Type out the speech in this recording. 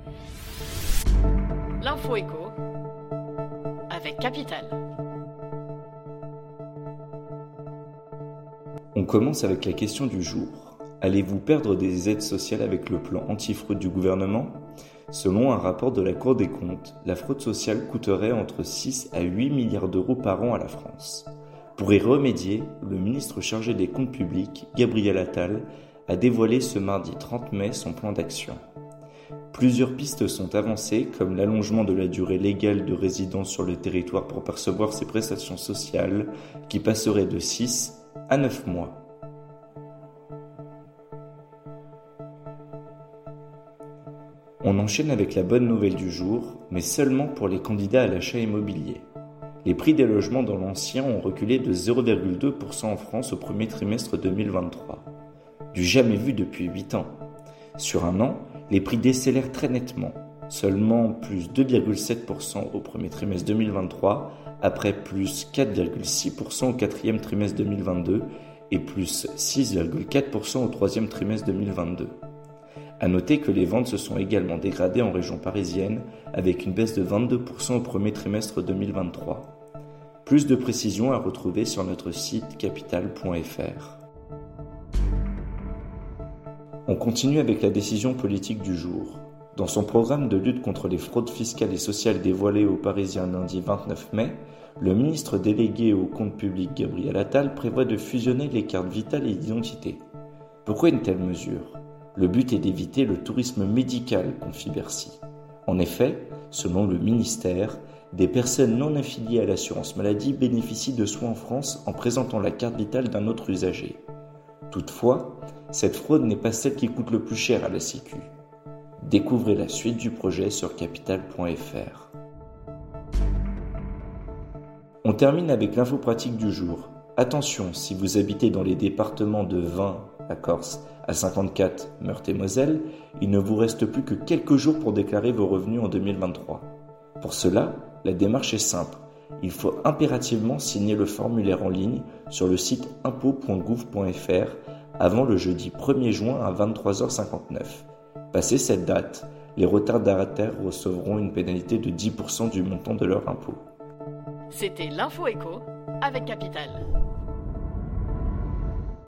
L'info écho avec Capital. On commence avec la question du jour. Allez-vous perdre des aides sociales avec le plan anti-fraude du gouvernement ? Selon un rapport de la Cour des comptes, la fraude sociale coûterait entre 6 à 8 milliards d'euros par an à la France. Pour y remédier, le ministre chargé des comptes publics, Gabriel Attal, a dévoilé ce mardi 30 mai son plan d'action. Plusieurs pistes sont avancées, comme l'allongement de la durée légale de résidence sur le territoire pour percevoir ces prestations sociales, qui passerait de 6 à 9 mois. On enchaîne avec la bonne nouvelle du jour, mais seulement pour les candidats à l'achat immobilier. Les prix des logements dans l'ancien ont reculé de 0,2% en France au premier trimestre 2023. Du jamais vu depuis 8 ans. Sur un an, les prix décélèrent très nettement, seulement plus 2,7% au premier trimestre 2023, après plus 4,6% au quatrième trimestre 2022 et plus 6,4% au troisième trimestre 2022. À noter que les ventes se sont également dégradées en région parisienne, avec une baisse de 22% au premier trimestre 2023. Plus de précisions à retrouver sur notre site capital.fr. On continue avec la décision politique du jour. Dans son programme de lutte contre les fraudes fiscales et sociales dévoilé aux Parisiens lundi 29 mai, le ministre délégué au compte public Gabriel Attal prévoit de fusionner les cartes vitales et d'identité. Pourquoi une telle mesure ? Le but est d'éviter le tourisme médical, confie Bercy. En effet, selon le ministère, des personnes non affiliées à l'assurance maladie bénéficient de soins en France en présentant la carte vitale d'un autre usager. Toutefois, cette fraude n'est pas celle qui coûte le plus cher à la Sécu. Découvrez la suite du projet sur capital.fr. On termine avec l'info pratique du jour. Attention, si vous habitez dans les départements de 20 à Corse, à 54 Meurthe-et-Moselle, il ne vous reste plus que quelques jours pour déclarer vos revenus en 2023. Pour cela, la démarche est simple. Il faut impérativement signer le formulaire en ligne sur le site impôts.gouv.fr avant le jeudi 1er juin à 23h59. Passé cette date, les retardataires recevront une pénalité de 10% du montant de leur impôt. C'était l'info écho avec Capital.